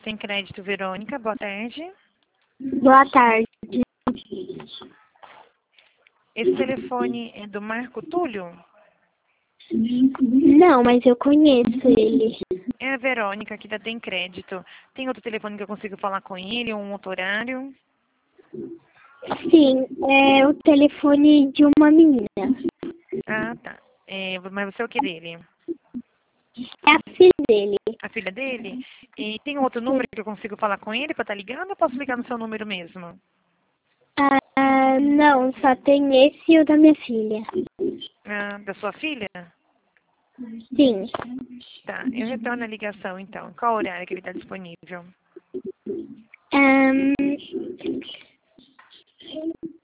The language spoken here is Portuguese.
Tem Crédito, Verônica. Boa tarde. Boa tarde. Esse telefone é do Marco Túlio? Não, mas eu conheço ele. É a Verônica, aqui da Tem Crédito. Tem outro telefone que eu consigo falar com ele, um outro horário? Sim, é o telefone de uma menina. Ah, tá. Mas você é o que dele? É a filha dele. A filha dele? E tem outro número que eu consigo falar com ele para estar ligando ou posso ligar no seu número mesmo? Não, só tem esse e o da minha filha. Ah, da sua filha? Sim. Tá, eu retorno a ligação então. Qual horário que ele está disponível? Ahn,